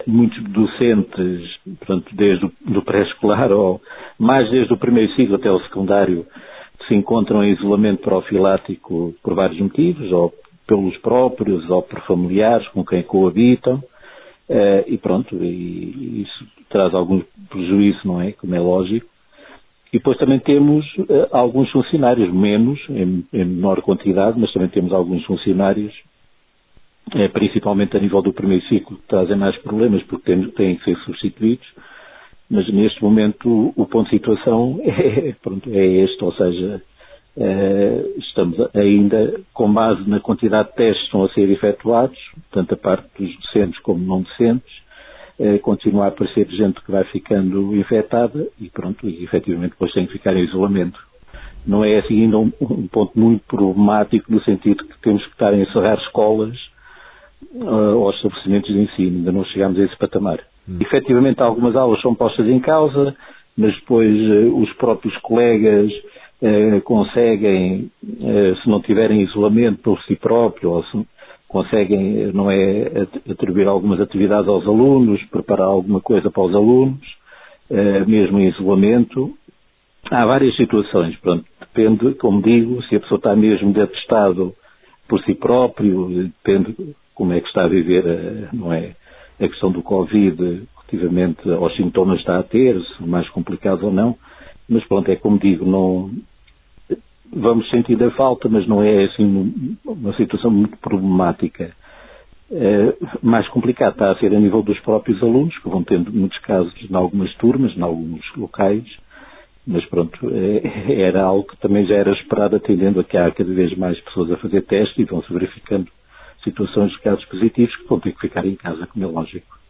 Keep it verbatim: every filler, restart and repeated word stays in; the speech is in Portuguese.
muitos docentes, portanto, desde o do pré-escolar, ou mais desde o primeiro ciclo até o secundário, se encontram em isolamento profilático por vários motivos, ou pelos próprios, ou por familiares com quem coabitam, uh, e pronto, e isso traz algum prejuízo, não é? Como é lógico. E depois também temos uh, alguns funcionários, menos, em, em menor quantidade, mas também temos alguns funcionários, uh, principalmente a nível do primeiro ciclo, que trazem mais problemas porque têm, têm que ser substituídos. Mas neste momento o, o ponto de situação é, pronto, é este, ou seja, eh, estamos ainda com base na quantidade de testes que estão a ser efetuados, tanto a parte dos docentes como não docentes, eh, continua a aparecer gente que vai ficando infectada e pronto, e efetivamente depois tem que ficar em isolamento. Não é assim ainda um, um ponto muito problemático no sentido que temos que estar a encerrar escolas uh, aos estabelecimentos de ensino, ainda não chegámos a esse patamar. Hum. Efetivamente algumas aulas são postas em causa, mas depois uh, os próprios colegas uh, conseguem, uh, se não tiverem isolamento por si próprio, ou se conseguem, não é, atribuir algumas atividades aos alunos, preparar alguma coisa para os alunos, uh, mesmo em isolamento. Há várias situações, pronto, depende, como digo, se a pessoa está mesmo de atestado por si próprio, depende como é que está a viver, não é, a questão do Covid, relativamente aos sintomas que está a ter, se são mais complicados ou não, mas pronto, é como digo, não, vamos sentir a falta, mas não é assim uma situação muito problemática. É, mais complicado está a ser a nível dos próprios alunos, que vão tendo muitos casos em algumas turmas, em alguns locais, mas pronto, é, era algo que também já era esperado, atendendo a que há cada vez mais pessoas a fazer testes e vão-se verificando situações de casos positivos que vão ter que ficar em casa, como é lógico.